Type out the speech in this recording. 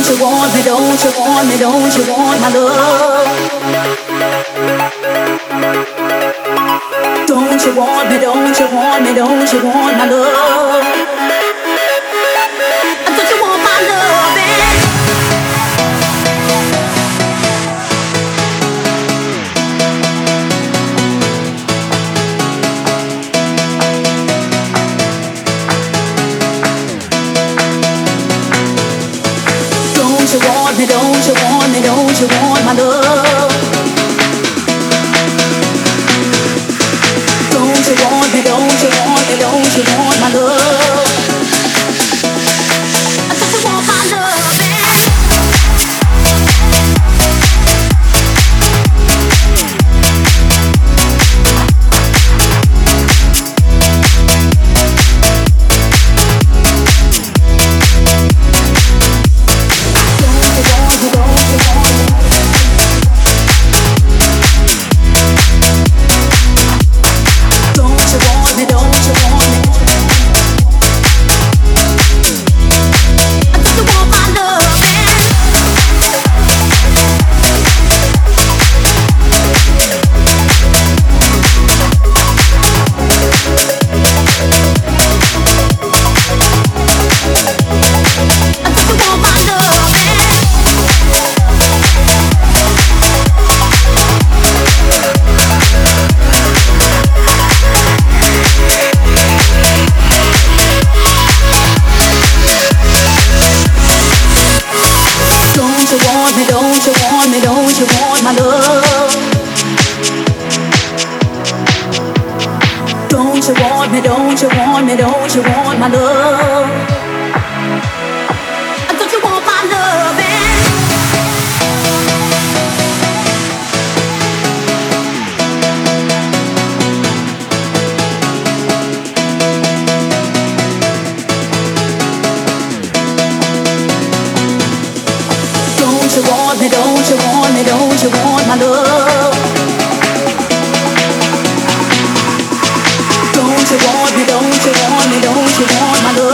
you want me, don't you want me, don't you want my love? Don't you want me, don't you want me, don't you want my love? Don't you want my love, baby? Don't you want me, don't you want me, don't you want my love? Don't you want me, don't you want me, don't you want my love? Don't you want my love, baby? Don't you want me, don't you want me, don't you want my love? Don't you want my love, baby? Don't you want me, don't you want me, don't you want my love? Don't you want me, don't you want me, don't you want my love?